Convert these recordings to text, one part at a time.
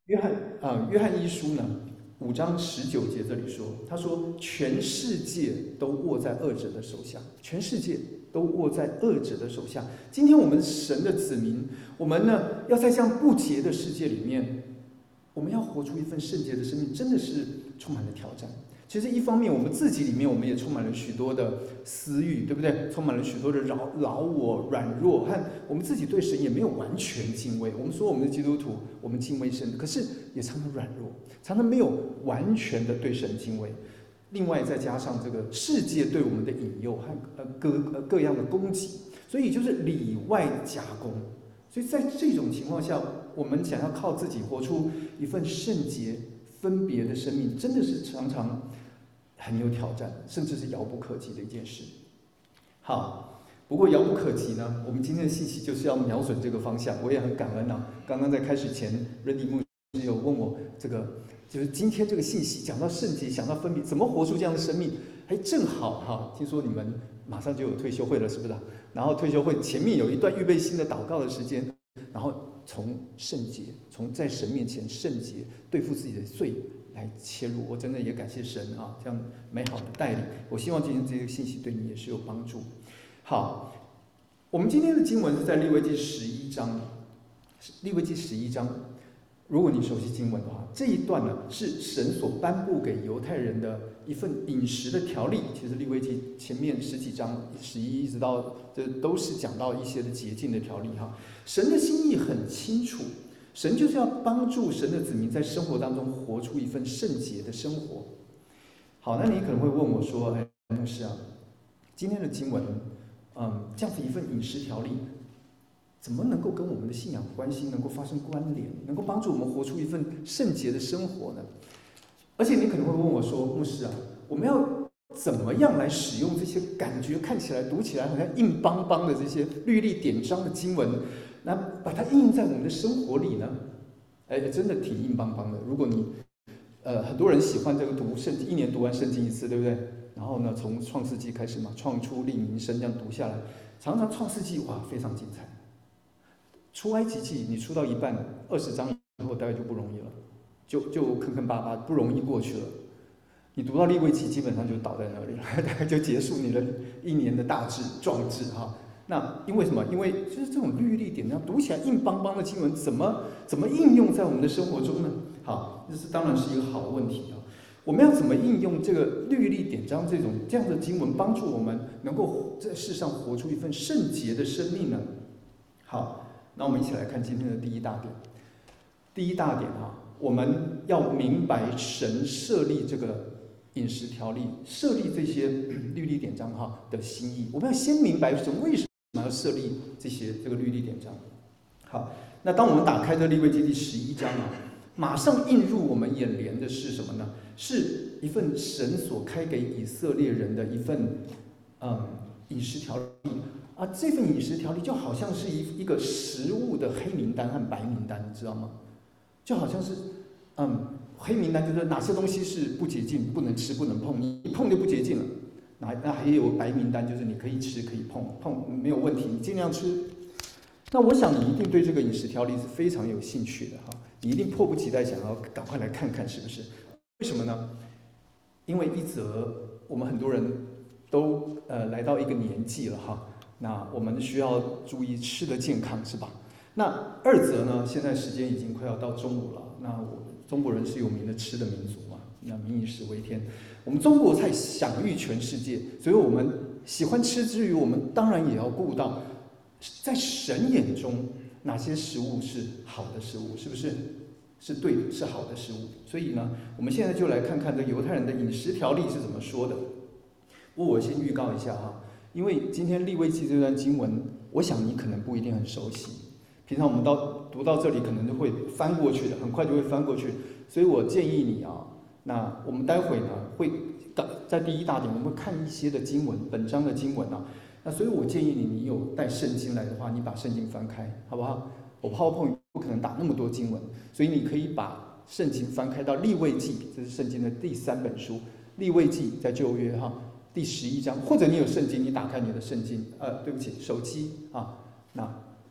约翰一书呢5章19节这里说，他说全世界都握在恶者的手下，全世界都握在恶者的手下。今天我们神的子民，我们呢要在这样不洁的世界里面，我们要活出一份圣洁的生命，真的是充满了挑战。其实一方面，我们自己里面我们也充满了许多的私欲，对不对？充满了许多的老我、软弱，和我们自己对神也没有完全敬畏。我们说我们的基督徒，我们敬畏神，可是也常常软弱，常常没有完全的对神敬畏。另外再加上这个世界对我们的引诱和各样的攻击，所以就是里外夹攻。所以在这种情况下，我们想要靠自己活出一份圣洁、分别的生命，真的是常常很有挑战，甚至是遥不可及的一件事。好，不过遥不可及呢，我们今天的信息就是要瞄准这个方向。我也很感恩啊，刚刚在开始前，Randy牧师有问我这个，就是今天这个信息讲到圣洁，讲到分别，怎么活出这样的生命？还正好哈，听说你们马上就有退休会了，是不是？然后退休会前面有一段预备新的祷告的时间，然后从圣洁，从在神面前圣洁对付自己的罪来切入。我真的也感谢神啊，这样美好的带领。我希望今天这个信息对你也是有帮助。好，我们今天的经文是在利未记11章，利未记11章。如果你熟悉经文的话，这一段呢是神所颁布给犹太人的一份饮食的条例。其实利未记前面10几章11一直到这都是讲到一些的洁净的条例哈。神的心意很清楚，神就是要帮助神的子民在生活当中活出一份圣洁的生活。好，那你可能会问我说：“哎，牧师啊，今天的经文，这样子一份饮食条例，怎么能够跟我们的信仰关系能够发生关联，能够帮助我们活出一份圣洁的生活呢？”而且你可能会问我说：“牧师啊，我们要怎么样来使用这些感觉看起来、读起来好像硬邦邦的这些律例典章的经文，那把它应用在我们的生活里呢？”哎，真的挺硬邦邦的。如果你很多人喜欢这个读圣经，1年读完圣经一次，对不对？然后呢，从创世纪开始嘛，创出利民生这样读下来，常常创世纪哇非常精彩。出埃及记你出到一半20章以后大概就不容易了，就坑坑巴巴不容易过去了。你读到利未记基本上就倒在那里了，大概就结束你的1年的大志壮志哈。那因为什么？因为就是这种律例典章读起来硬邦邦的经文，怎么应用在我们的生活中呢？好，这当然是一个好问题啊。我们要怎么应用这个律例典章这样的经文，帮助我们能够在世上活出一份圣洁的生命呢？好。那我们一起来看今天的第一大点。第一大点啊，我们要明白神设立这个饮食条例、设立这些律例典章哈的心意。我们要先明白神为什么要设立这个律例典章。好，那当我们打开这利未记第11章啊，马上映入我们眼帘的是什么呢？是一份神所开给以色列人的一份饮食条例。这份饮食条例就好像是一个食物的黑名单和白名单，你知道吗？就好像是，黑名单就是哪些东西是不洁净、不能吃、不能碰，你一碰就不洁净了。那还有白名单，就是你可以吃、可以碰没有问题，你尽量吃。那我想你一定对这个饮食条例是非常有兴趣的哈，你一定迫不及待想要赶快来看看，是不是？为什么呢？因为一则我们很多人都来到一个年纪了哈。那我们需要注意吃的健康，是吧？那二则呢，现在时间已经快要到中午了。那中国人是有名的吃的民族嘛，那民以食为天。我们中国菜享誉全世界，所以我们喜欢吃之余，我们当然也要顾到，在神眼中哪些食物是好的食物，是不是？是对的，是好的食物。所以呢，我们现在就来看看这犹太人的饮食条例是怎么说的。不过我先预告一下哈。因为今天利未记这段经文，我想你可能不一定很熟悉。平常我们读到这里，可能就会翻过去的，很快就会翻过去。所以我建议你啊，那我们待会呢会在第一大点，我们会看一些的经文，本章的经文啊。那所以我建议你有带圣经来的话，你把圣经翻开，好不好？我 PowerPoint 不可能打那么多经文，所以你可以把圣经翻开到利未记，这是圣经的第3本书，利未记在旧约哈。第11章，或者你有圣经，你打开你的圣经，对不起，手机啊，那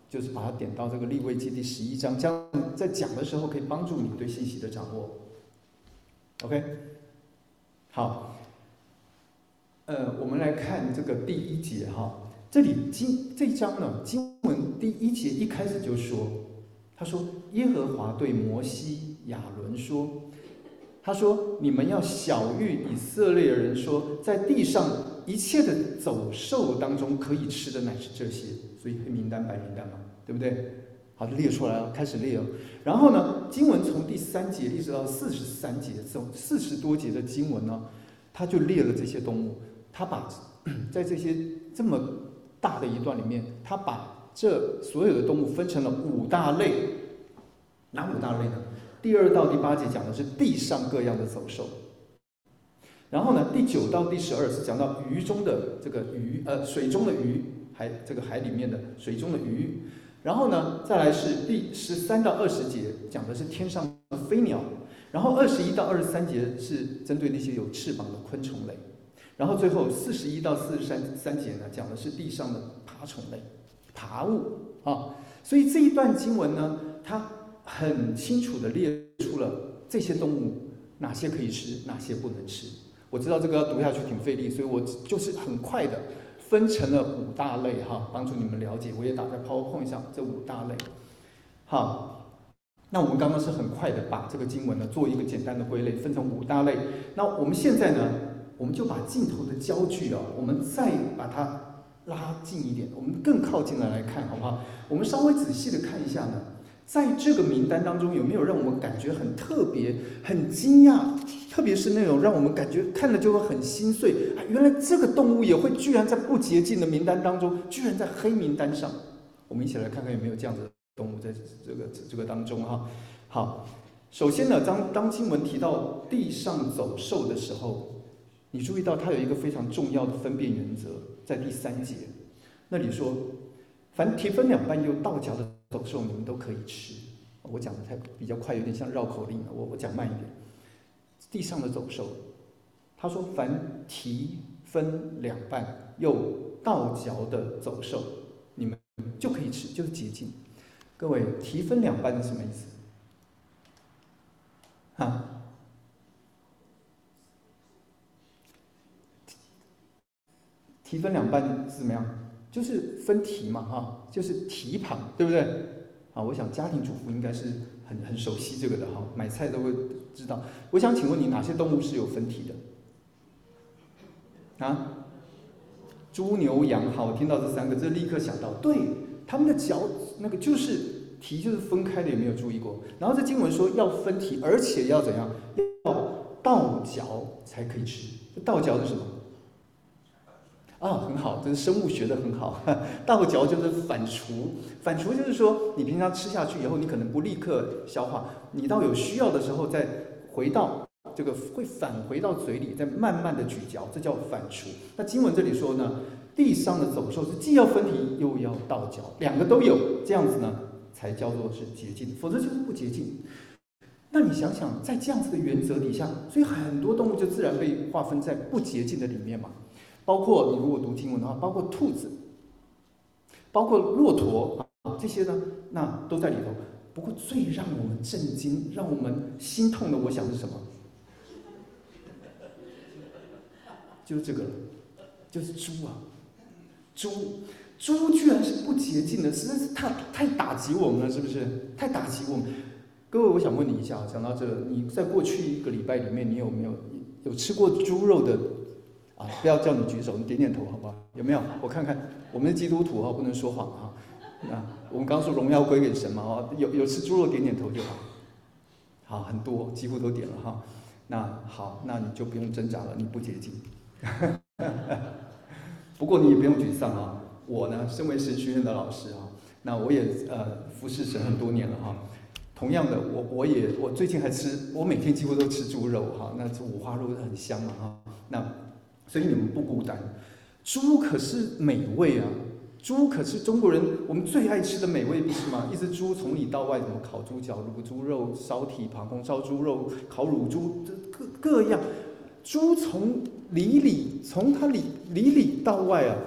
就是把它点到这个利未记第11章，这样在讲的时候可以帮助你对信息的掌握。OK， 好，我们来看这个第1节哈，这里这一章呢，经文第1节一开始就说，他说耶和华对摩西、亚伦说。他说：“你们要晓谕以色列人说，在地上一切的走兽当中，可以吃的乃是这些。所以黑名单、白名单嘛，对不对？好，就列出来了，开始列了。然后呢，经文从第3节一直到43节，这40多节的经文呢，他就列了这些动物。他把在这些这么大的一段里面，他把这所有的动物分成了5大类。哪5大类呢？第2到第8节讲的是地上各样的走兽，然后呢，第9到第12是讲到鱼中的这个鱼，水中的鱼，这个海里面的水中的鱼，然后呢，再来是第13到20节讲的是天上的飞鸟，然后21到23节是针对那些有翅膀的昆虫类，然后最后41到43节呢讲的是地上的爬虫类、爬物啊，所以这一段经文呢，它很清楚地列出了这些动物哪些可以吃，哪些不能吃。我知道这个要读下去挺费力，所以我就是很快的分成了5大类哈，帮助你们了解。我也打在 PowerPoint 上这5大类。好，那我们刚刚是很快的把这个经文呢做一个简单的归类，分成5大类。那我们现在呢，我们就把镜头的焦距啊，我们再把它拉近一点，我们更靠近来看，好不好？我们稍微仔细的看一下呢。在这个名单当中，有没有让我们感觉很特别、很惊讶？特别是那种让我们感觉看了就会很心碎啊！原来这个动物也会居然在不洁净的名单当中，居然在黑名单上。我们一起来看看有没有这样子的动物在这个当中哈。好，首先呢，当经文提到地上走兽的时候，你注意到它有一个非常重要的分辨原则，在第3节那里说。凡蹄分2半又倒嚼的走兽，你们都可以吃。我讲的比较快，有点像绕口令，我讲慢一点。地上的走兽，他说凡蹄分2半又倒嚼的走兽，你们就可以吃，就是洁净。各位，蹄分2半是什么意思？啊？蹄分2半是怎么样？就是分蹄嘛，哈，就是蹄膀，对不对？啊，我想家庭主妇应该是很熟悉这个的哈，买菜都会知道。我想请问你，哪些动物是有分蹄的？啊？猪、牛、羊，好，我听到这3个字，立刻想到，对，他们的脚那个就是蹄就是分开的，有没有注意过？然后这经文说要分蹄，而且要怎样？要倒嚼才可以吃。倒嚼是什么？很好，这是生物学的很好。倒嚼就是反刍，反刍就是说，你平常吃下去以后，你可能不立刻消化，你到有需要的时候再回到这个会返回到嘴里，再慢慢的咀嚼，这叫反刍。那经文这里说呢，地上的走兽是既要分蹄又要倒嚼，2个都有，这样子呢才叫做是洁净，否则就是不洁净。那你想想，在这样子的原则底下，所以很多动物就自然被划分在不洁净的里面嘛。包括你如果读经文的话，包括兔子，包括骆驼啊，这些呢，那都在里头。不过最让我们震惊、让我们心痛的，我想是什么？就是这个了，就是猪啊，猪居然是不洁净的，实在是太打击我们了，是不是？太打击我们。各位，我想问你一下，讲到这，你在过去1个礼拜里面，你有没有吃过猪肉的？不要叫你举手，你点点头好不好？有没有？我看看，我们是基督徒不能说谎哈。那我们刚说荣耀归给神嘛有吃猪肉点点头就好。好，很多几乎都点了哈。那好，那你就不用挣扎了，你不洁净。不过你也不用沮丧啊。我呢，身为神学院的老师那我也服侍神很多年了哈。同样的，我最近还吃，我每天几乎都吃猪肉哈。那这五花肉很香嘛哈。那所以你们不孤单，猪可是美味啊！猪可是中国人我们最爱吃的美味，不是吗？一只猪从里到外，怎么烤猪脚、卤猪肉、烧蹄膀、红烧猪肉、烤乳猪，各样。猪从它里到外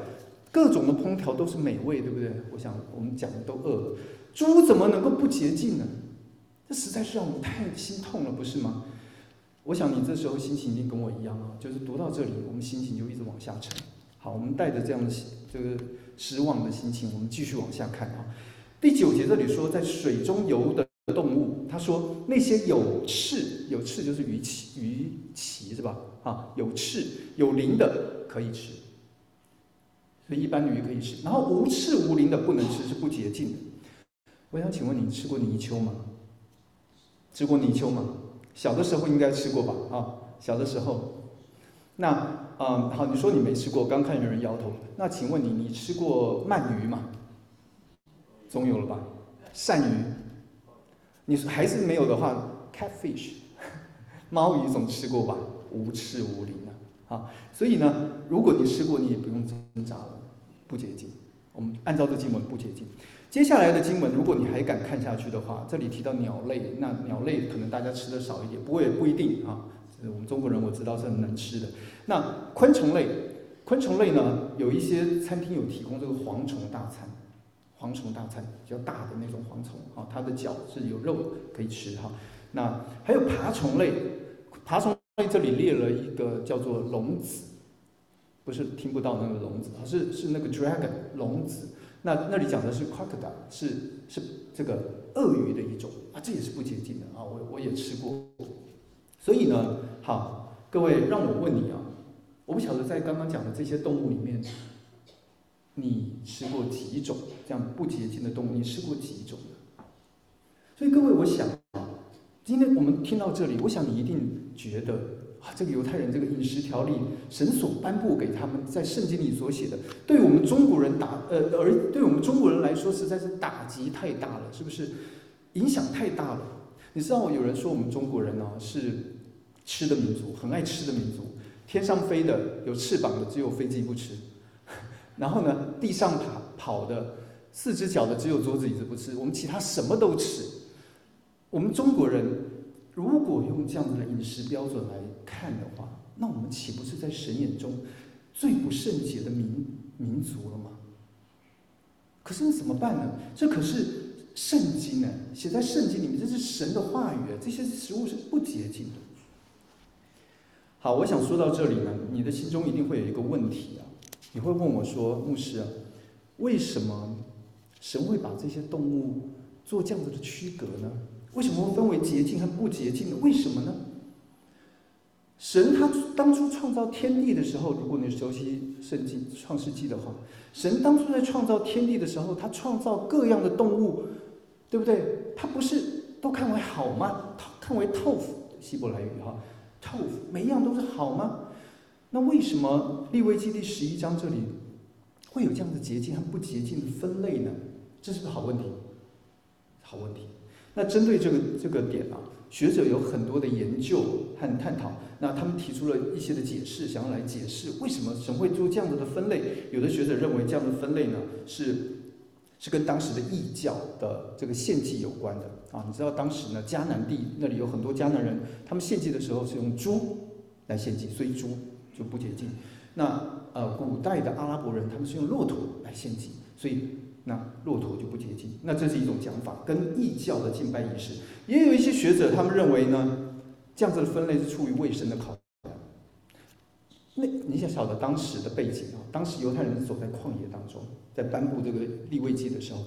各种的烹调都是美味，对不对？我想我们讲的都饿了，猪怎么能够不洁净呢？这实在是让我们太心痛了，不是吗？我想你这时候心情一定跟我一样啊，就是读到这里，我们心情就一直往下沉。好，我们带着这样的这个失望的心情，我们继续往下看啊。第9节这里说，在水中游的动物，他说那些有翅，有翅就是鱼鳍是吧？啊，有翅有鳞的可以吃，所以一般的鱼可以吃。然后无翅无鳞的不能吃，是不洁净的。我想请问你吃过泥鳅吗？吃过泥鳅吗？小的时候应该吃过吧？啊，小的时候。那好，你说你没吃过，刚看有人摇头。那请问你吃过鳗鱼吗？总有了吧？鳝鱼，你还是没有的话 ，catfish， 猫鱼总吃过吧？无翅无鳞的啊。所以呢，如果你吃过，你也不用挣扎了，不洁净。我们按照这经文不洁净。接下来的经文，如果你还敢看下去的话，这里提到鸟类，那鸟类可能大家吃的少一点，不过也不一定啊。我们中国人我知道是很能吃的。那昆虫类，昆虫类呢，有一些餐厅有提供这个蝗虫大餐，蝗虫大餐比较大的那种蝗虫啊，它的脚是有肉可以吃哈。那还有爬虫类，爬虫类这里列了一个叫做龙子，不是听不到那个龙子，是那个 dragon 龙子。那里讲的是 crocodile， 是这个鳄鱼的一种啊，这也是不洁净的啊，我也吃过。所以呢，好，各位让我问你啊，我不晓得在刚刚讲的这些动物里面，你吃过几种这样不洁净的动物？你吃过几种呢？所以各位，我想今天我们听到这里，我想你一定觉得啊，这个犹太人这个饮食条例，神所颁布给他们在圣经里所写的，对我们中国人对我们中国人来说，实在是打击太大了，是不是？影响太大了。你知道有人说我们中国人呢是吃的民族，很爱吃的民族，天上飞的有翅膀的只有飞机不吃，然后呢地上跑的4只脚的只有桌子椅子不吃，我们其他什么都吃。我们中国人如果用这样子的饮食标准来看的话，那我们岂不是在神眼中最不圣洁的民族了吗？可是怎么办呢？这可是圣经呢，写在圣经里面，这是神的话语，这些食物是不洁净的。好，我想说到这里呢，你的心中一定会有一个问题啊，你会问我说，牧师啊，为什么神会把这些动物做这样子的区隔呢？为什么会分为洁净和不洁净呢？为什么呢？神他当初创造天地的时候，如果你熟悉圣经创世纪的话，神当初在创造天地的时候，他创造各样的动物，对不对？他不是都看为好吗？看为透夫，希伯来语哈，透夫，每一样都是好吗？那为什么利未记第11章这里会有这样的洁净和不洁净的分类呢？这是个好问题，好问题。那针对这个点啊，学者有很多的研究和探讨。那他们提出了一些的解释，想要来解释为什么神会做这样子的分类。有的学者认为这样的分类呢，是跟当时的异教的这个献祭有关的啊。你知道当时呢，迦南地那里有很多迦南人，他们献祭的时候是用猪来献祭，所以猪就不洁净。那古代的阿拉伯人他们是用骆驼来献祭，所以那骆驼就不洁净。那这是一种讲法，跟异教的敬拜仪式。也有一些学者他们认为呢，这样子的分类是出于卫生的考量。那你想晓得当时的背景啊？当时犹太人是走在旷野当中，在颁布这个利未记的时候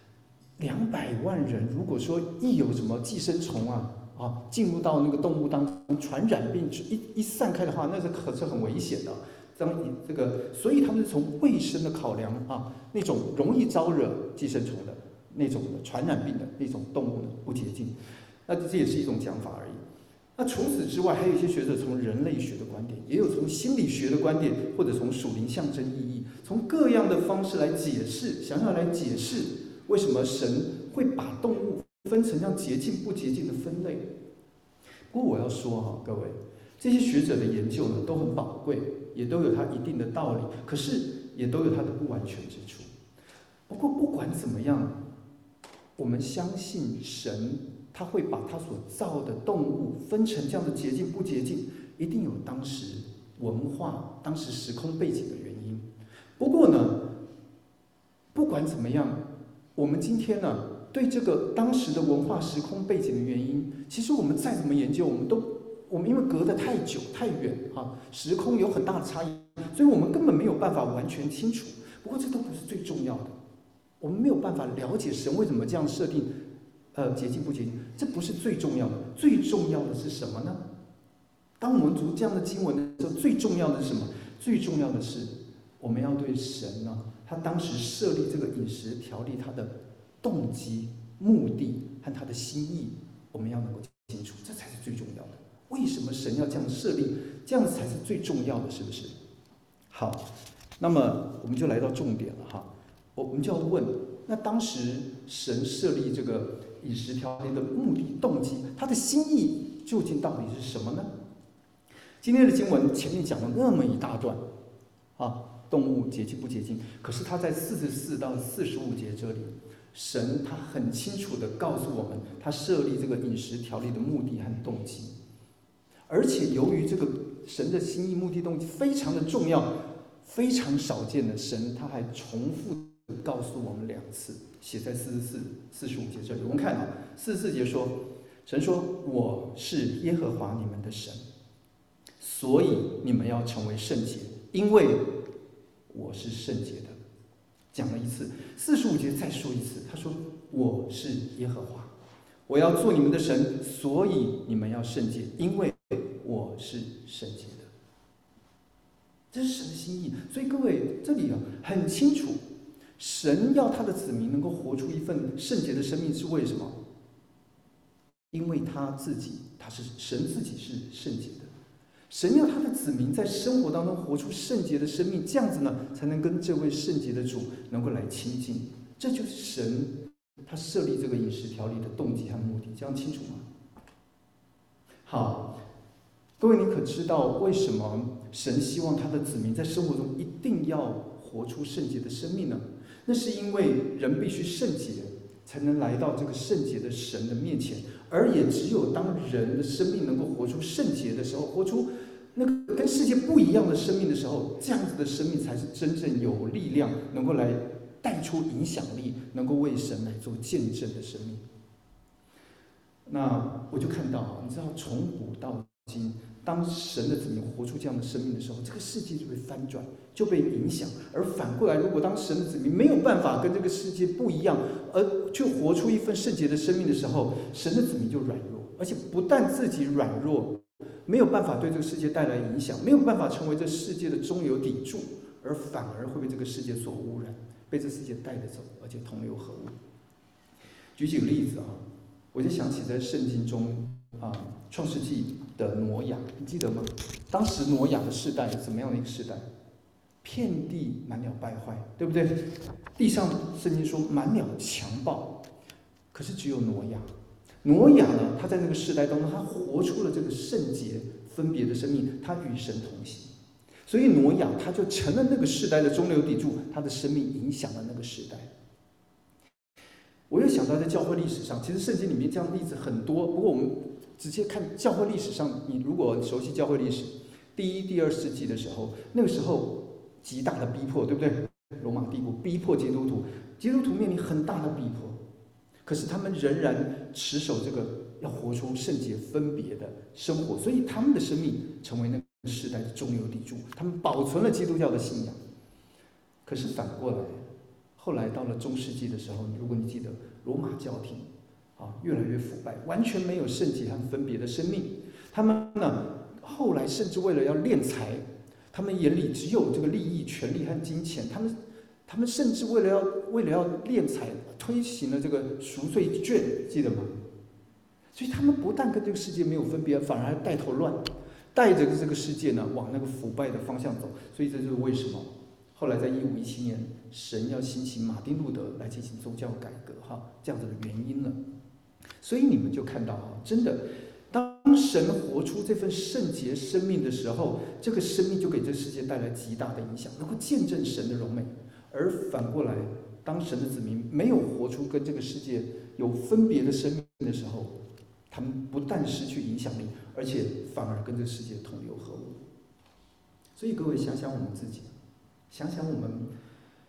，200万人，如果说一有什么寄生虫啊进入到那个动物当中，传染病一散开的话，那是可是很危险的。所以他们是从卫生的考量啊，那种容易招惹寄生虫的那种的传染病的那种动物呢不洁净，那这也是一种讲法而已。那除此之外，还有一些学者从人类学的观点，也有从心理学的观点，或者从属灵象征意义，从各样的方式来解释，想要来解释为什么神会把动物分成这样洁净不洁净的分类。不过我要说哈，各位，这些学者的研究呢都很宝贵，也都有它一定的道理，可是也都有它的不完全之处。不过不管怎么样，我们相信神他会把他所造的动物分成这样的洁净不洁净，一定有当时文化、当时时空背景的原因。不过呢， 管怎么样，我们今天呢，对这个当时的文化时空背景的原因，其实我们再怎么研究，我们因为隔得太久太远啊，时空有很大的差异，所以我们根本没有办法完全清楚。不过这都不是最重要的，我们没有办法了解神为什么这样设定，洁净不洁净，这不是最重要的。最重要的是什么呢？当我们读这样的经文的时候，最重要的是什么？最重要的是我们要对神呢，他当时设立这个饮食条例，他的动机、目的和他的心意，我们要能够清楚，这才是最重要的。为什么神要这样设立？这样子才是最重要的，是不是？好，那么我们就来到重点了哈。我们就要问，那当时神设立这个饮食条例的目的、动机，他的心意究竟到底是什么呢？今天的经文前面讲了那么一大段，啊，动物洁净不洁净？可是他在44到45节这里，神他很清楚地告诉我们，他设立这个饮食条例的目的和动机。而且由于这个神的心意、目的、动机非常的重要，非常少见的，神他还重复告诉我们2次，写在44、45节这里。我们看啊，44节说，神说：“我是耶和华你们的神。”所以你们要成为圣洁，因为我是圣洁的。讲了一次，45节再说一次，他说：“我是耶和华，我要做你们的神，所以你们要圣洁，因为我是圣洁的。”这是神的心意。所以各位，这里很清楚，神要他的子民能够活出一份圣洁的生命，是为什么？因为他是神自己是圣洁的。神要他的子民在生活当中活出圣洁的生命，这样子呢，才能跟这位圣洁的主能够来亲近。这就是神他设立这个饮食条例的动机和目的，这样清楚吗？好，各位，你可知道为什么神希望他的子民在生活中一定要活出圣洁的生命呢？那是因为人必须圣洁，才能来到这个圣洁的神的面前。而也只有当人的生命能够活出圣洁的时候，活出那个跟世界不一样的生命的时候，这样子的生命才是真正有力量，能够来带出影响力，能够为神来做见证的生命。那我就看到，你知道，从古到今，当神的子民活出这样的生命的时候，这个世界就被翻转，就被影响。而反过来，如果当神的子民没有办法跟这个世界不一样，而去活出一份圣洁的生命的时候，神的子民就软弱，而且不但自己软弱，没有办法对这个世界带来影响，没有办法成为这世界的中流砥柱，而反而会被这个世界所污染，被这世界带着走，而且同流合污。举几个例子啊，我就想起在圣经中创世纪的挪亚，你记得吗？当时挪亚的世代怎么样的一个世代？遍地满了败坏，对不对？地上圣经说满了强暴，可是只有挪亚。挪亚呢，他在那个世代当中，他活出了这个圣洁分别的生命，他与神同行。所以挪亚他就成了那个世代的中流砥柱，他的生命影响了那个世代。我又想到在教会历史上，其实圣经里面这样的例子很多，不过我们直接看教会历史上，你如果熟悉教会历史，第1、第2世纪的时候，那个时候极大的逼迫，对不对？罗马帝国逼迫基督徒，基督徒面临很大的逼迫，可是他们仍然持守这个要活出圣洁分别的生活，所以他们的生命成为那个时代的中流砥柱，他们保存了基督教的信仰。可是反过来，后来到了中世纪的时候，如果你记得，罗马教廷越来越腐败，完全没有圣洁和分别的生命。他们呢，后来甚至为了要敛财，他们眼里只有这个利益、权力和金钱。他们甚至为了要敛财，推行了这个赎罪券，记得吗？所以他们不但跟这个世界没有分别，反而还带头乱，带着这个世界呢往那个腐败的方向走。所以这就是为什么后来在1517年，神要兴起马丁路德来进行宗教改革这样子的原因了。所以你们就看到真的，当神活出这份圣洁生命的时候，这个生命就给这世界带来极大的影响，能够见证神的荣美。而反过来，当神的子民没有活出跟这个世界有分别的生命的时候，他们不但失去影响力，而且反而跟这个世界同流合污。所以各位想想我们自己，想想我们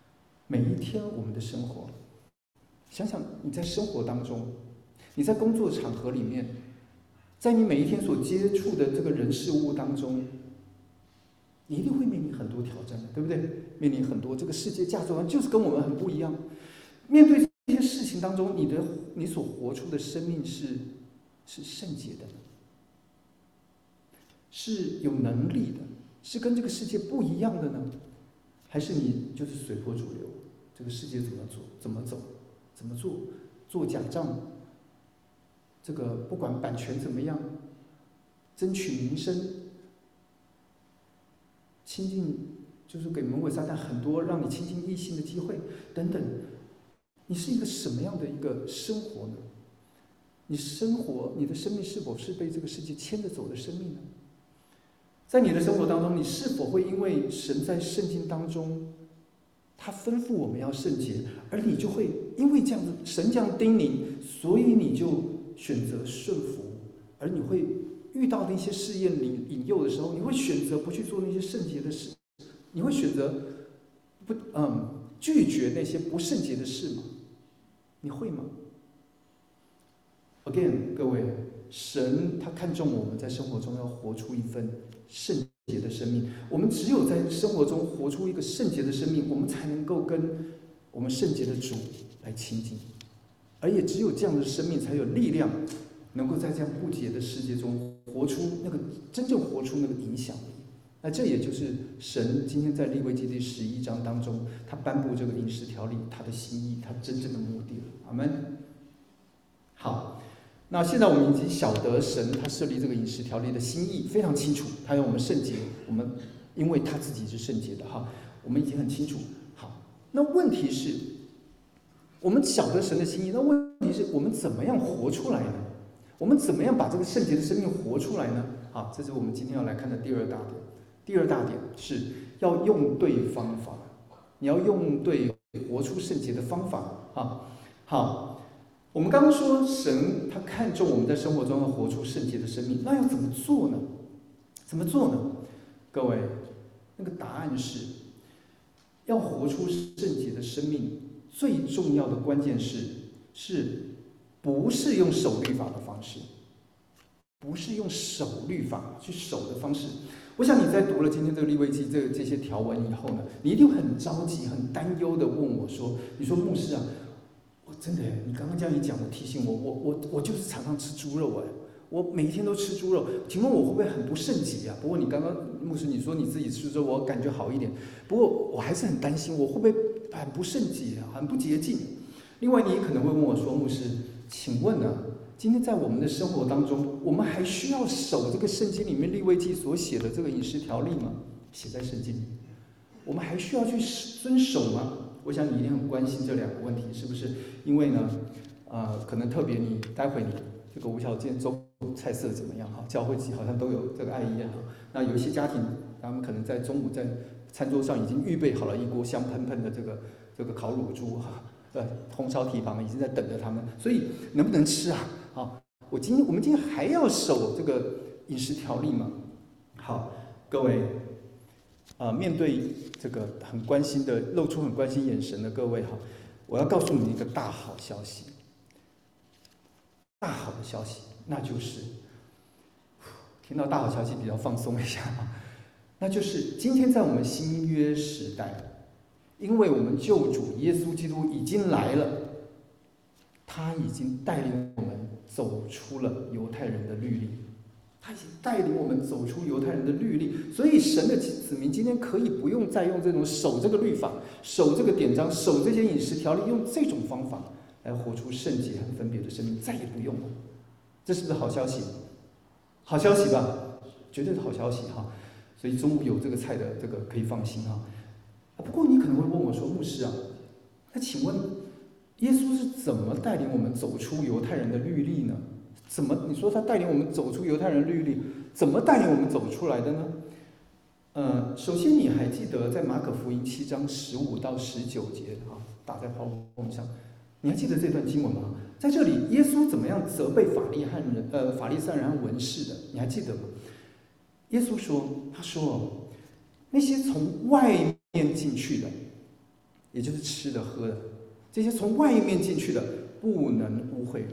每一天我们的生活，想想你在生活当中，你在工作场合里面，在你每一天所接触的这个人事物当中，你一定会面临很多挑战的，对不对？面临很多这个世界价值观就是跟我们很不一样。面对这些事情当中，你所活出的生命是圣洁的，是有能力的，是跟这个世界不一样的呢？还是你就是随波逐流？这个世界怎么做，怎么走，怎么做，做假账，这个不管版权怎么样，争取名声，亲近就是给魔鬼撒旦很多让你亲近异性的机会等等。你是一个什么样的一个生活呢？你生活，你的生命是否是被这个世界牵着走的生命呢？在你的生活当中，你是否会因为神在圣经当中他吩咐我们要圣洁，而你就会因为这样子，神这样叮咛，所以你就选择顺服，而你会遇到那些试验引诱的时候，你会选择不去做那些圣洁的事，你会选择拒绝那些不圣洁的事吗？你会吗 ？Again， 各位，神他看重我们在生活中要活出一份圣洁的生命。我们只有在生活中活出一个圣洁的生命，我们才能够跟我们圣洁的主来亲近，而也只有这样的生命才有力量，能够在这样不洁的世界中活出真正活出那个影响力。那这也就是神今天在利未记第11章当中，他颁布这个饮食条例，他的心意，他真正的目的了。阿们。好。那现在我们已经晓得神他设立这个饮食条例的心意非常清楚，他要我们圣洁，我们因为他自己是圣洁的哈，我们已经很清楚。好，那问题是，我们晓得神的心意，那问题是我们怎么样活出来呢？我们怎么样把这个圣洁的生命活出来呢？好，这是我们今天要来看的第二大点。第二大点是要用对方法，你要用对活出圣洁的方法啊。好。我们刚刚说，神他看重我们在生活中要活出圣洁的生命，那要怎么做呢？怎么做呢？各位，那个答案是，要活出圣洁的生命，最重要的关键不是用守律法的方式？不是用守律法去守的方式。我想你在读了今天这个利未记这些条文以后呢，你一定会很着急、很担忧的问我说：“你说牧师啊？”真的，你刚刚这样一讲，我提醒我就是常常吃猪肉哎，我每一天都吃猪肉，请问我会不会很不圣洁啊？不过你刚刚牧师你说你自己吃猪肉，我感觉好一点，不过我还是很担心，我会不会很不圣洁啊，很不洁净？另外，你可能会问我说，牧师，请问呢，今天在我们的生活当中，我们还需要守这个圣经里面利未记所写的这个饮食条例吗？写在圣经里，我们还需要去遵守吗？我想你一定很关心这两个问题，是不是？因为呢，可能特别待会你这个无条件周菜色怎么样哈？教会好像都有这个爱宴哈。那有一些家庭，他们可能在中午在餐桌上已经预备好了一锅香喷喷的这个烤乳猪哈，红烧蹄膀已经在等着他们，所以能不能吃啊？好，我们今天还要守这个饮食条例吗？好，各位。面对这个很关心的、露出很关心眼神的各位哈，我要告诉你一个大好消息。大好的消息，那就是听到大好消息比较放松一下啊，那就是今天在我们新约时代，因为我们救主耶稣基督已经来了，他已经带领我们走出了犹太人的律例。他已经带领我们走出犹太人的律例，所以神的子民今天可以不用再用这种守这个律法、守这个典章、守这些饮食条例，用这种方法来活出圣洁和分别的生命，再也不用了。这是不是好消息？好消息吧，绝对是好消息哈。所以中午有这个菜的这个可以放心哈。不过你可能会问我说，牧师啊，那请问耶稣是怎么带领我们走出犹太人的律例呢？你说他带领我们走出犹太人律例，怎么带领我们走出来的呢？首先你还记得在马可福音7章15到19节啊，打在PowerPoint上，你还记得这段经文吗？在这里，耶稣怎么样责备法利赛人和文士的？你还记得吗？耶稣说，他说那些从外面进去的， 也就是吃的喝的，这些从外面进去的不能污秽人，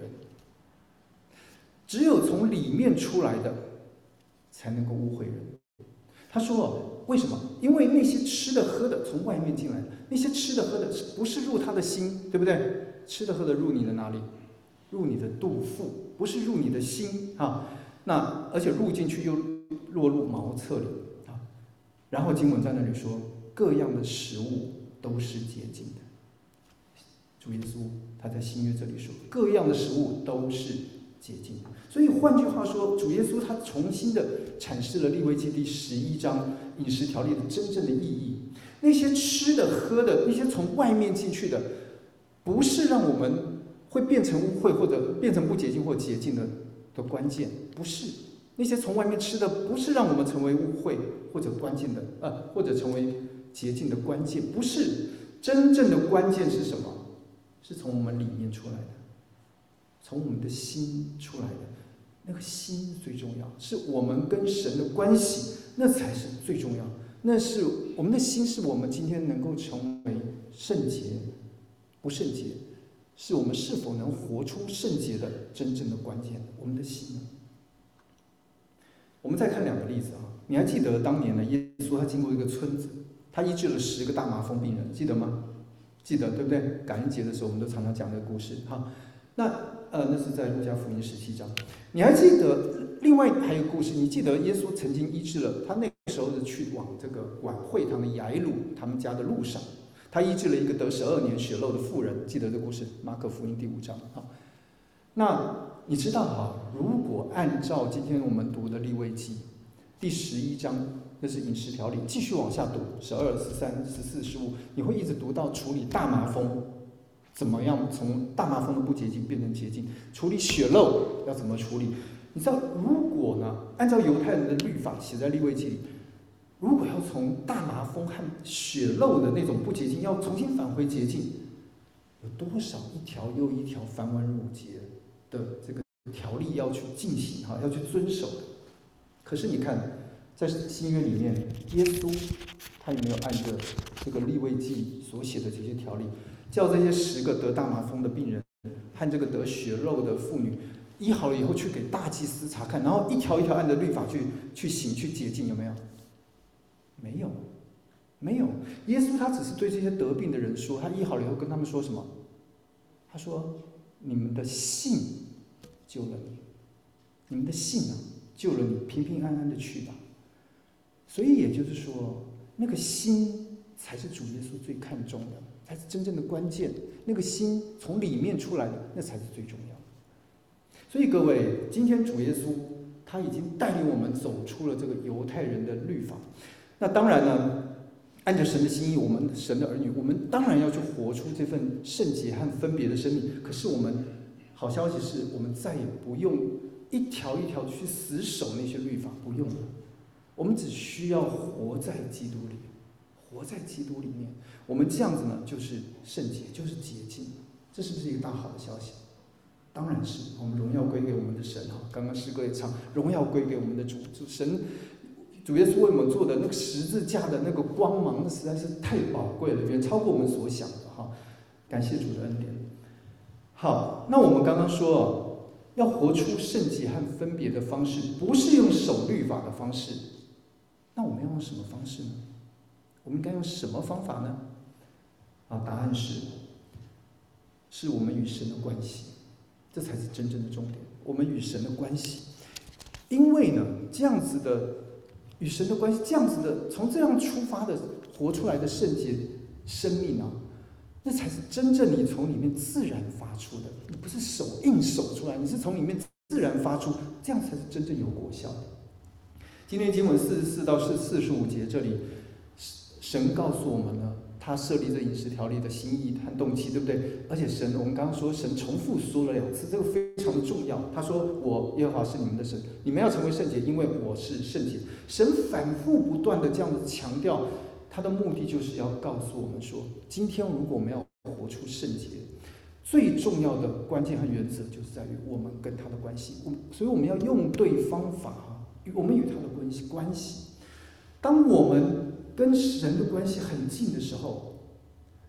只有从里面出来的才能够污秽人。他说为什么？因为那些吃的喝的从外面进来的，那些吃的喝的不是入他的心，对不对？吃的喝的入你的哪里？入你的肚腹，不是入你的心啊。那而且入进去又落入茅厕里啊。然后经文在那里说，各样的食物都是洁净的。主耶稣他在新约这里说，各样的食物都是洁净的。所以换句话说，主耶稣他重新的阐释了利未记第11章饮食条例的真正的意义。那些吃的喝的，那些从外面进去的，不是让我们会变成污秽或者变成不洁净或洁净的关键，不是。那些从外面吃的，不是让我们成为污秽或者关键的或者成为洁净的关键，不是。真正的关键是什么？是从我们里面出来的，从我们的心出来的。那个心最重要，是我们跟神的关系，那才是最重要。那是我们的心，是我们今天能够成为圣洁不圣洁，是我们是否能活出圣洁的真正的关键。我们的心呢？我们再看2个例子啊。你还记得当年呢，耶稣他经过一个村子，他医治了10个大麻风病人，记得吗？记得对不对？感恩节的时候，我们都常常讲这个故事哈。那是在路加福音17章。你还记得另外还有故事？你记得耶稣曾经医治了他那个时候是去往这个晚会堂的雅伊鲁他们家的路上，他医治了一个得12年血漏的妇人，记得这故事？马可福音第5章哈。那你知道哈，如果按照今天我们读的利未记第11章，那是饮食条例，继续往下读12、13、14、15，你会一直读到处理大麻风，怎么样从大麻风的不洁净变成洁净，处理血漏要怎么处理？你知道，如果呢，按照犹太人的律法写在利未记里，如果要从大麻风和血漏的那种不洁净，要重新返回洁净，有多少一条又一条繁文缛节的这个条例要去进行哈，要去遵守的？可是你看，在新约里面，耶稣他有没有按着这个利未记所写的这些条例，叫这些10个得大麻风的病人和这个得血漏的妇女医好了以后，去给大祭司查看，然后一条一条按着律法去行去洁净，有没有？没有，没有。耶稣他只是对这些得病的人说，他医好了以后跟他们说什么？他说：“你们的信救了你，你们的信啊救了你，平平安安的去吧。”所以也就是说，那个心才是主耶稣最看重的，才是真正的关键。那个心从里面出来的，那才是最重要的。所以各位，今天主耶稣他已经带领我们走出了这个犹太人的律法。那当然呢，按照神的心意，我们神的儿女，我们当然要去活出这份圣洁和分别的生命。可是我们好消息是，我们再也不用一条一条去死守那些律法，不用了。我们只需要活在基督里，活在基督里面。我们这样子呢，就是圣洁，就是洁净。这是不是一个大好的消息？当然是。我们荣耀归给我们的神哈。刚刚诗歌也唱，荣耀归给我们的主神。主耶稣为我们做的那个十字架的那个光芒，那实在是太宝贵了，远超过我们所想的哈。感谢主的恩典。好，那我们刚刚说，要活出圣洁和分别的方式，不是用守律法的方式。那我们要用什么方式呢？我们应该用什么方法呢？答案是我们与神的关系，这才是真正的重点。我们与神的关系，因为呢，这样子的与神的关系，这样子的从这样出发的活出来的圣洁生命啊，那才是真正你从里面自然发出的。你不是硬守出来，你是从里面自然发出，这样才是真正有果效的。今天经文44到45节，这里神告诉我们呢，他设立这饮食条例的心意和动机，对不对？而且我们刚刚说神重复说了2次，这个非常的重要。他说：“我耶和华是你们的神，你们要成为圣洁，因为我是圣洁。”神反复不断的这样子强调，他的目的就是要告诉我们说，今天如果我们要活出圣洁，最重要的关键和原则就是在于我们跟他的关系。所以我们要用对方法，我们与他的关系。当我们跟神的关系很近的时候，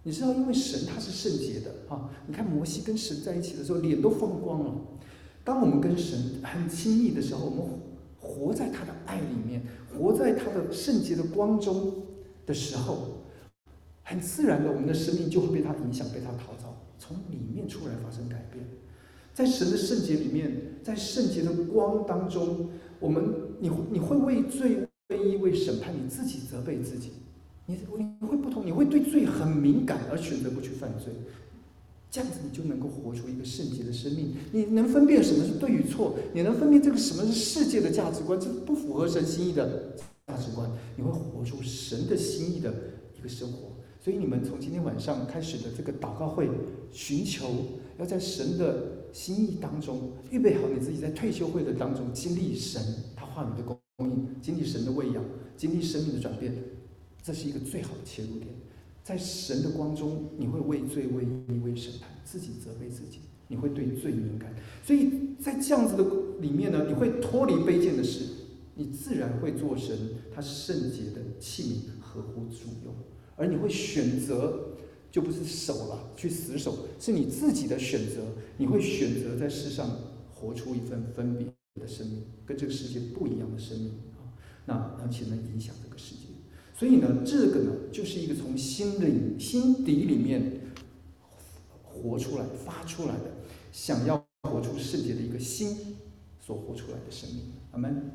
你知道，因为神他是圣洁的啊！你看摩西跟神在一起的时候，脸都放光了。当我们跟神很亲密的时候，我们活在他的爱里面，活在他的圣洁的光中的时候，很自然的，我们的生命就会被他影响，被他陶造，从里面出来发生改变。在神的圣洁里面，在圣洁的光当中，你会为罪、为义、为审判，你自己责备自己。你会不同，你会对罪很敏感，而选择不去犯罪。这样子你就能够活出一个圣洁的生命。你能分辨什么是对与错，你能分辨这个什么是世界的价值观，这不符合神心意的价值观，你会活出神的心意的一个生活。所以你们从今天晚上开始的这个祷告会，寻求要在神的心意当中预备好你自己，在退休会的当中经历神他话语的供应，经历神的喂养，经历生命的转变，这是一个最好的切入点。在神的光中，你会为罪、为义、为审判，自己责备自己，你会对罪敏感。所以在这样子的里面呢，你会脱离卑贱的事，你自然会做神他圣洁的器皿，合乎主用。而你会选择，就不是守了，去死守，是你自己的选择。你会选择在世上活出一份分别的生命，跟这个世界不一样的生命啊，那而且能影响这个世界。所以呢，这个呢，就是一个从心底里面活出来、发出来的，想要活出圣洁的一个心所活出来的生命。阿们。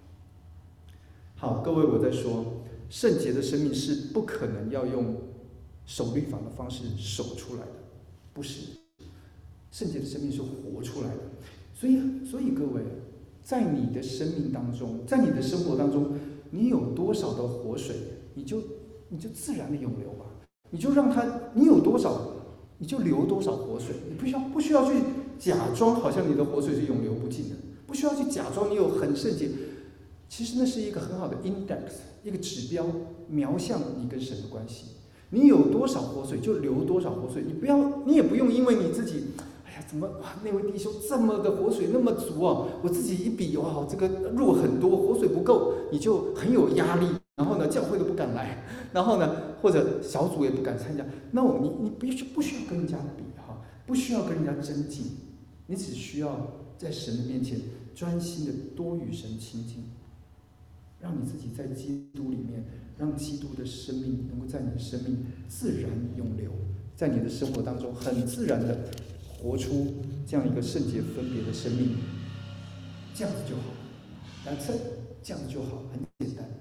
好，各位，我在说，圣洁的生命是不可能要用守律法的方式守出来的，不是。圣洁的生命是活出来的。所以各位，在你的生命当中，在你的生活当中，你有多少的活水，你就自然的涌流吧。你就让它，你有多少，你就流多少活水。你不需要去假装好像你的活水是永流不尽的，不需要去假装你有很圣洁。其实那是一个很好的 index， 一个指标，瞄向你跟神的关系。你有多少活水就流多少活水，你也不用因为你自己，哎呀，怎么那位弟兄这么的活水那么足啊？我自己一比，哇，这个弱很多，活水不够，你就很有压力。然后呢，教会都不敢来，然后呢，或者小组也不敢参加。No，你不需要跟人家比哈，不需要跟人家争竞，你只需要在神的面前专心的多与神亲近。让你自己在基督里面，让基督的生命能够在你的生命自然涌流，在你的生活当中很自然的活出这样一个圣洁分别的生命，这样子就好。这样子就好，很简单。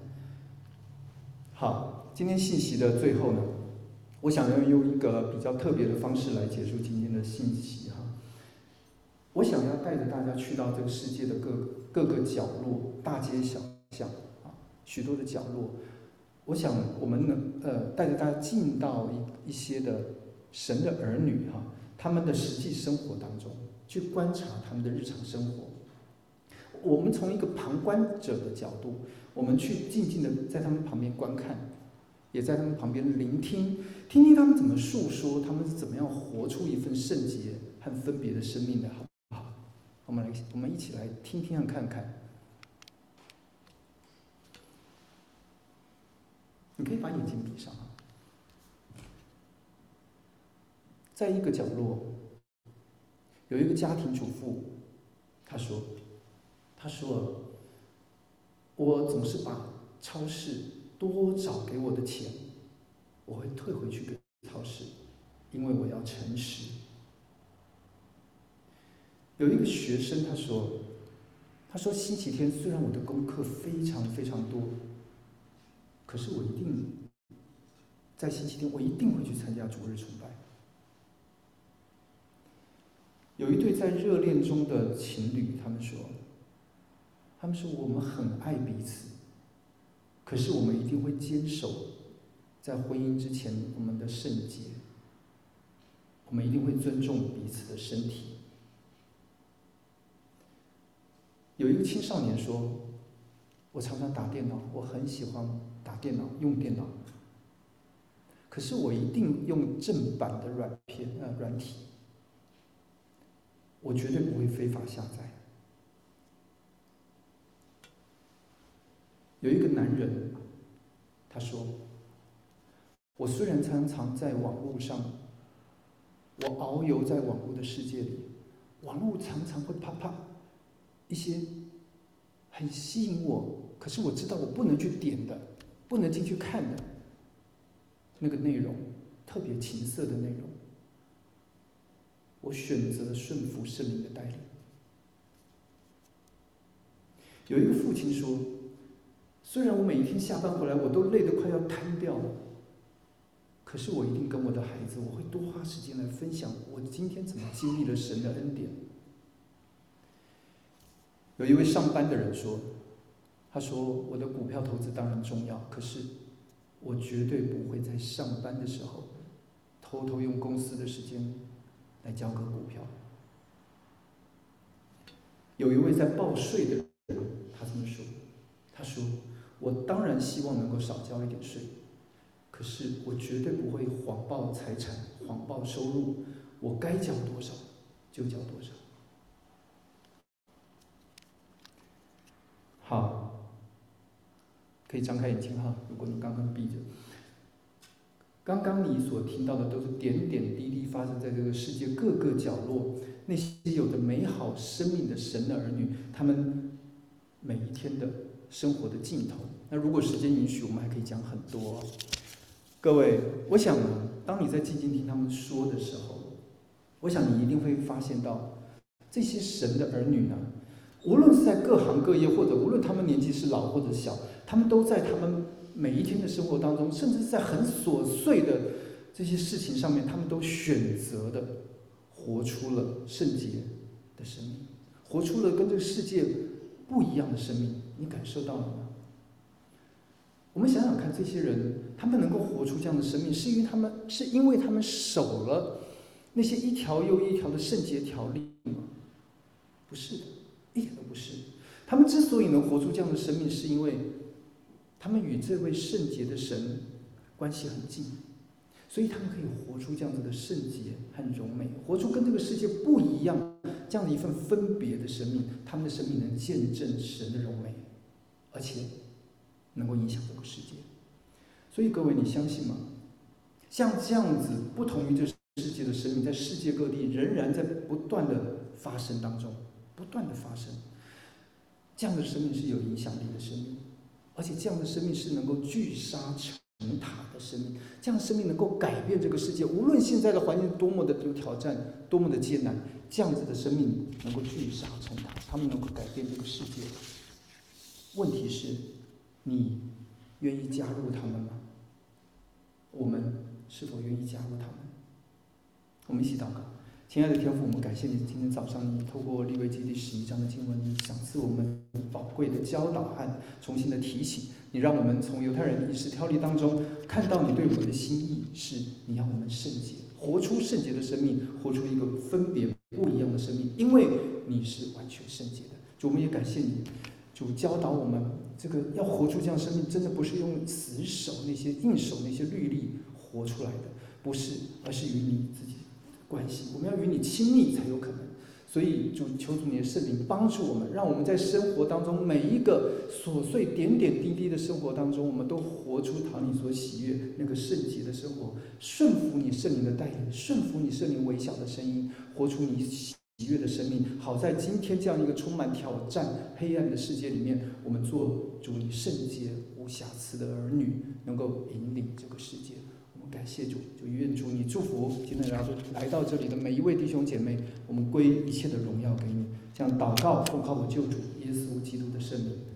好，今天信息的最后呢，我想要用一个比较特别的方式来结束今天的信息哈。我想要带着大家去到这个世界的各个角落，大街小巷。许多的角落，我想我们能带着大家进到一些的神的儿女哈，他们的实际生活当中，去观察他们的日常生活。我们从一个旁观者的角度，我们去静静的在他们旁边观看，也在他们旁边聆听，听听他们怎么诉说，他们是怎么样活出一份圣洁和分别的生命的，好不好？我们一起来听听和看看。你可以把眼睛闭上。在一个角落，有一个家庭主妇，她说：“我总是把超市多找给我的钱，我会退回去给超市，因为我要诚实。”有一个学生他说星期天虽然我的功课非常非常多，可是我一定在星期天我一定会去参加主日崇拜。有一对在热恋中的情侣，他们说我们很爱彼此，可是我们一定会坚守在婚姻之前我们的圣洁，我们一定会尊重彼此的身体。有一个青少年说：“我常常打电脑，我很喜欢打电脑，用电脑。可是我一定用正版的软体，我绝对不会非法下载。”有一个男人，他说：“ 我虽然常常在网络上，我遨游在网络的世界里，网络常常会啪啪一些很吸引我，可是我知道我不能去点的，不能进去看的那个内容，特别情色的内容，我选择顺服圣灵的带领。有一个父亲说，虽然我每一天下班回来，我都累得快要瘫掉了，可是我一定跟我的孩子，我会多花时间来分享我今天怎么经历了神的恩典。有一位上班的人说，他说我的股票投资当然重要，可是我绝对不会在上班的时候偷偷用公司的时间来交割股票。有一位在报税的人，他这么说，他说我当然希望能够少交一点税，可是我绝对不会谎报财产、谎报收入，我该缴多少就缴多少。好，可以张开眼睛哈，如果你刚刚闭着。刚刚你所听到的都是点点滴滴发生在这个世界各个角落，那些有着美好生命的神的儿女，他们每一天的生活的尽头。那如果时间允许，我们还可以讲很多。各位，我想当你在静静听他们说的时候，我想你一定会发现到，这些神的儿女呢，无论是在各行各业，或者无论他们年纪是老或者小，他们都在他们每一天的生活当中，甚至是在很琐碎的这些事情上面，他们都选择的活出了圣洁的生命，活出了跟这个世界不一样的生命。你感受到了吗？我们想想看，这些人他们能够活出这样的生命，是因为他们守了那些一条又一条的圣洁条例吗？不是的，一点都不是。他们之所以能活出这样的生命，是因为他们与这位圣洁的神关系很近，所以他们可以活出这样子的圣洁和荣美，活出跟这个世界不一样这样的一份分别的生命。他们的生命能见证神的荣美，而且能够影响这个世界。所以各位，你相信吗？像这样子不同于这世界的生命，在世界各地仍然在不断的发生当中，不断的发生。这样的生命是有影响力的生命，而且这样的生命是能够聚沙成塔的生命。这样的生命能够改变这个世界，无论现在的环境多么的有挑战，多么的艰难，这样子的生命能够聚沙成塔，他们能够改变这个世界。问题是，你愿意加入他们吗？我们是否愿意加入他们？我们一起祷告。亲爱的天父，我们感谢你，今天早上你透过利未记第11章的经文，你赏赐我们宝贵的教导和重新的提醒。你让我们从犹太人的议事条例当中看到你对我们的心意，是你要我们圣洁，活出圣洁的生命，活出一个分别不一样的生命，因为你是完全圣洁的。主，我们也感谢你，主教导我们，这个要活出这样的生命，真的不是用死守那些硬守那些律例活出来的，不是，而是与你自己关系，我们要与你亲密才有可能。所以主，求主你的圣灵帮助我们，让我们在生活当中每一个琐碎点点滴滴的生活当中，我们都活出讨你所喜悦那个圣洁的生活，顺服你圣灵的带领，顺服你圣灵微小的声音，活出你喜悦的生命。好在今天这样一个充满挑战黑暗的世界里面，我们做主你圣洁无瑕疵的儿女，能够引领这个世界。感谢主，就愿主你祝福今天来到这里的每一位弟兄姐妹，我们归一切的荣耀给你。这样祷告，奉靠我救主耶稣基督的圣名。